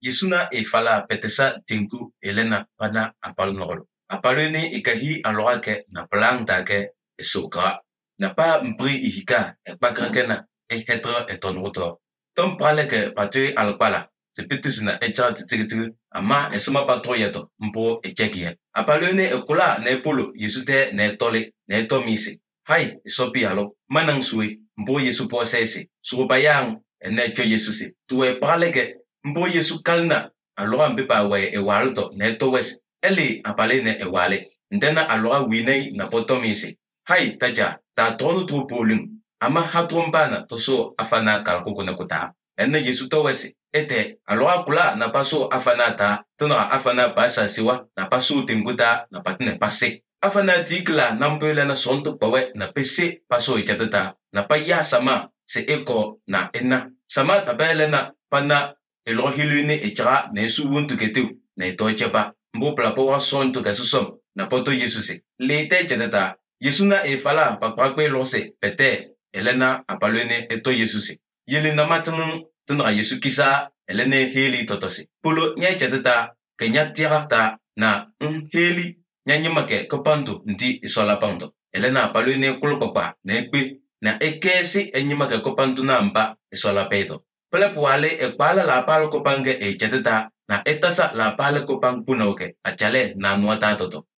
Yesuna e fala petesa tinku elena pana apal nogolo. Apaluni ikahi aloa ke na pelang take esoka. Na pa mpri ihika e pakrakena e hetra e tonroto. Tom prale ke patui alpala. Se petisina e cha titigitigu ama esuma patro yeto mpo e chekie. Apaluni e kula na epolo yesute na etole na etomisi. Hai isopi alo manang sui mpo yesu po sesi. Surubayang ene cho yesusi. Tuwe prale ke mbo yesu kalna aloha mpepa we ewalto neto wes eli apale ne ewale ndena aloha winei na potomisi hai taja ta tonu tu polung ama hatombana toso afana kalkoko na kuta enne yesu to wes ete aloha kula na paso afana ta tona afana basa siwa na paso tinguta na patne passe afana tikla nampele na sonto pawe na pese paso ichatata na paya sama se eko na enna sama tabele na pana elohilune echara na esuwuntu ketu na etocheba mbo plapo wa sonto kasusom na poto yesuse lete chetata yesuna e fala pakpakpe lose pete elena apalune eto yesuse yeli na matun tunra yesu kisa elene heli totosi polo nya chetata kenya tira ta na heli nya nyimake kopandu ndi isola pando elena apalune kulpapa na ekpe na ekesi enyimake kopandu na mba isola pedo pele puale e pala la pala kopange e cheteta na etasa la pala kopang punoke achale na nuata toto